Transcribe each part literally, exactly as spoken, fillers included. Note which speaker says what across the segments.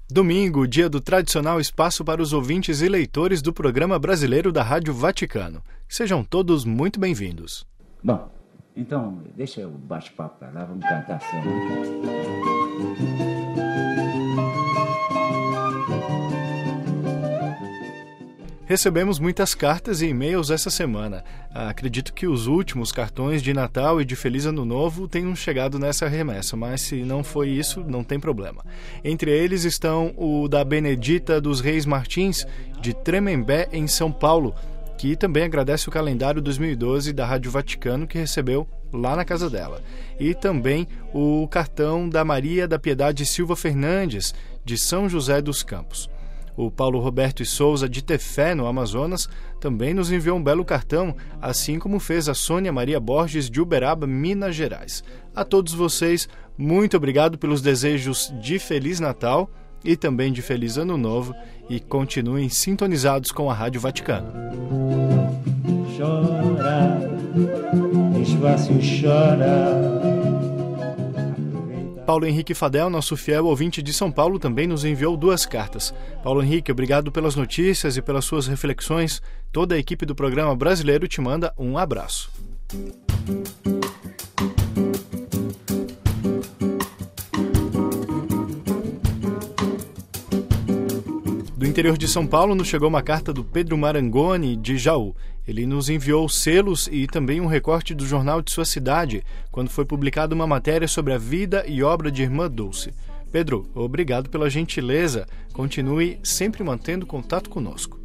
Speaker 1: Domingo, dia do tradicional espaço para os ouvintes e leitores do programa brasileiro da Rádio Vaticano. Sejam todos muito bem-vindos.
Speaker 2: Bom, então deixa o bate-papo para lá, vamos cantar samba.
Speaker 1: Recebemos muitas cartas e e-mails essa semana. Acredito que os últimos cartões de Natal e de Feliz Ano Novo tenham chegado nessa remessa, mas se não foi isso, não tem problema. Entre eles estão o da Benedita dos Reis Martins, de Tremembé, em São Paulo, que também agradece o calendário dois mil e doze da Rádio Vaticano que recebeu lá na casa dela. E também o cartão da Maria da Piedade Silva Fernandes, de São José dos Campos. O Paulo Roberto e Souza, de Tefé, no Amazonas, também nos enviou um belo cartão, assim como fez a Sônia Maria Borges, de Uberaba, Minas Gerais. A todos vocês, muito obrigado pelos desejos de Feliz Natal e também de Feliz Ano Novo, e continuem sintonizados com a Rádio Vaticano.
Speaker 2: Chora, desfácil chora.
Speaker 1: Paulo Henrique Fadel, nosso fiel ouvinte de São Paulo, também nos enviou duas cartas. Paulo Henrique, obrigado pelas notícias e pelas suas reflexões. Toda a equipe do programa brasileiro te manda um abraço. Do interior de São Paulo nos chegou uma carta do Pedro Marangoni, de Jaú. Ele nos enviou selos e também um recorte do jornal de sua cidade, quando foi publicada uma matéria sobre a vida e obra de Irmã Dulce. Pedro, obrigado pela gentileza. Continue sempre mantendo contato conosco.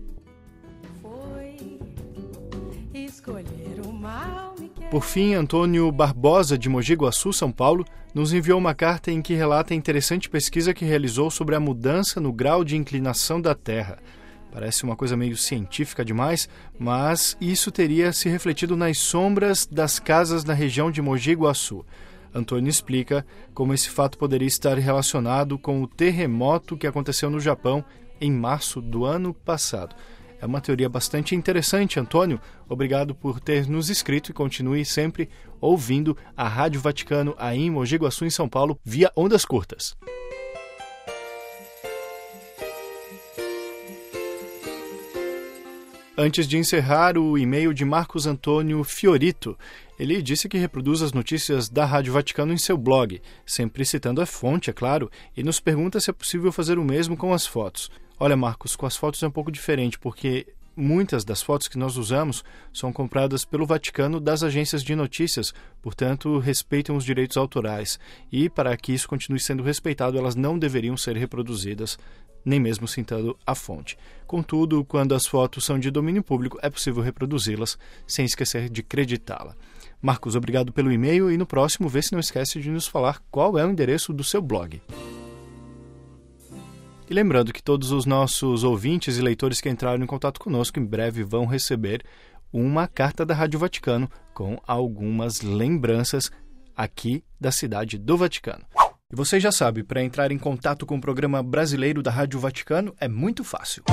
Speaker 1: Por fim, Antônio Barbosa, de Mogi Guaçu, São Paulo, nos enviou uma carta em que relata a interessante pesquisa que realizou sobre a mudança no grau de inclinação da Terra. Parece uma coisa meio científica demais, mas isso teria se refletido nas sombras das casas na região de Mogi Guaçu. Antônio explica como esse fato poderia estar relacionado com o terremoto que aconteceu no Japão em março do ano passado. É uma teoria bastante interessante, Antônio. Obrigado por ter nos escrito e continue sempre ouvindo a Rádio Vaticano aí em Mogi Guaçu, em São Paulo, via ondas curtas. Antes de encerrar, o e-mail de Marcos Antônio Fiorito. Ele disse que reproduz as notícias da Rádio Vaticano em seu blog, sempre citando a fonte, é claro, e nos pergunta se é possível fazer o mesmo com as fotos. Olha, Marcos, com as fotos é um pouco diferente, porque muitas das fotos que nós usamos são compradas pelo Vaticano das agências de notícias, portanto, respeitam os direitos autorais. E, para que isso continue sendo respeitado, elas não deveriam ser reproduzidas, nem mesmo citando a fonte. Contudo, quando as fotos são de domínio público, é possível reproduzi-las sem esquecer de creditá-la. Marcos, obrigado pelo e-mail e no próximo vê se não esquece de nos falar qual é o endereço do seu blog. E lembrando que todos os nossos ouvintes e leitores que entraram em contato conosco em breve vão receber uma carta da Rádio Vaticano com algumas lembranças aqui da cidade do Vaticano. E você já sabe, para entrar em contato com o programa brasileiro da Rádio Vaticano é muito fácil.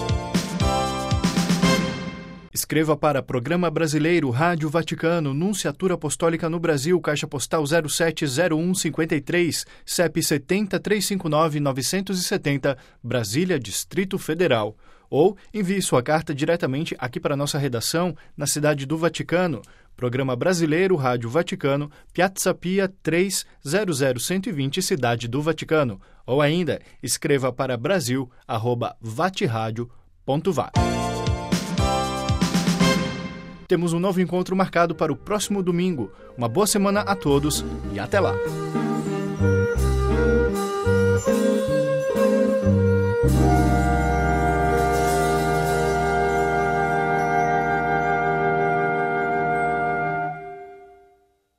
Speaker 1: Escreva para Programa Brasileiro Rádio Vaticano, Nunciatura Apostólica no Brasil, Caixa Postal zero sete zero um cinco três, C E P sete zero três cinco nove nove sete zero, Brasília, Distrito Federal. Ou envie sua carta diretamente aqui para a nossa redação, na cidade do Vaticano. Programa Brasileiro Rádio Vaticano, Piazza Pia três zero zero um dois zero, Cidade do Vaticano. Ou ainda, escreva para brasil arroba vatiradio ponto va. Temos um novo encontro marcado para o próximo domingo. Uma boa semana a todos e até lá!